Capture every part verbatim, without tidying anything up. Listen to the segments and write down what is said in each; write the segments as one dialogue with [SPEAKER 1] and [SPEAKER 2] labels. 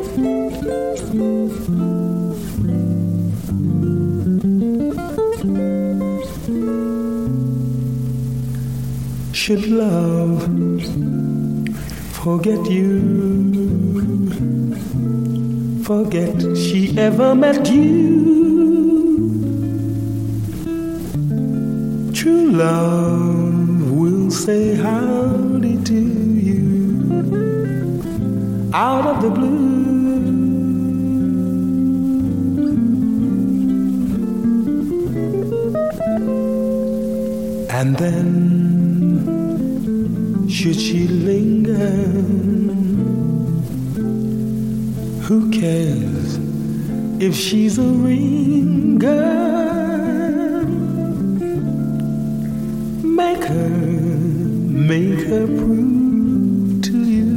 [SPEAKER 1] Should love forget you, forget she ever met you? True love will say howdy to you out of the blue. And then should she linger, who cares if she's a ringer? Make her, make her prove to you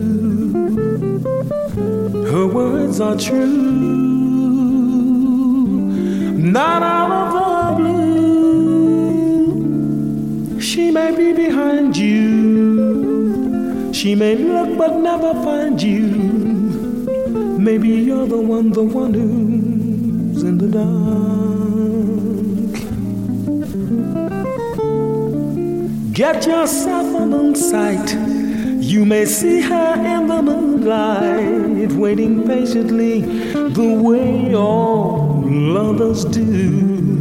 [SPEAKER 1] her words are true, not out of the blue. She may be behind you, she may look but never find you. Maybe you're the one, the one who's in the dark. Get yourself a moon sight. You may see her in the moonlight, waiting patiently the way all lovers do.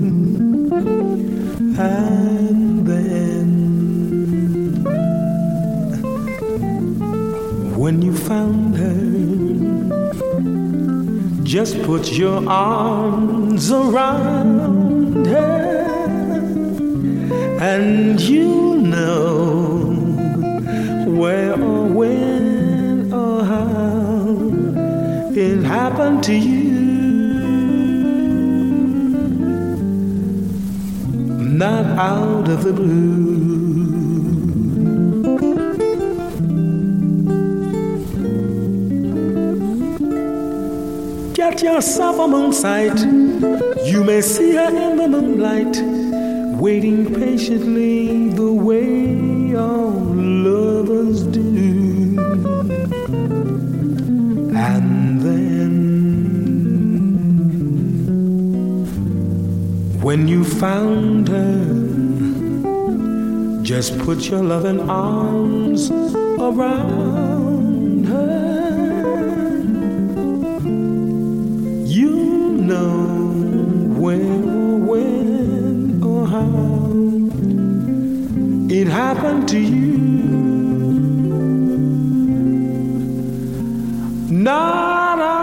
[SPEAKER 1] And then when you found her, just put your arms around her, and you know where or when or how it happened to you. Not out of the blue. Get yourself a moon sight. You may see her in the moonlight, waiting patiently the way all lovers do. And then when you found her, just put your loving arms around her. You know where or when or how it happened to you. Not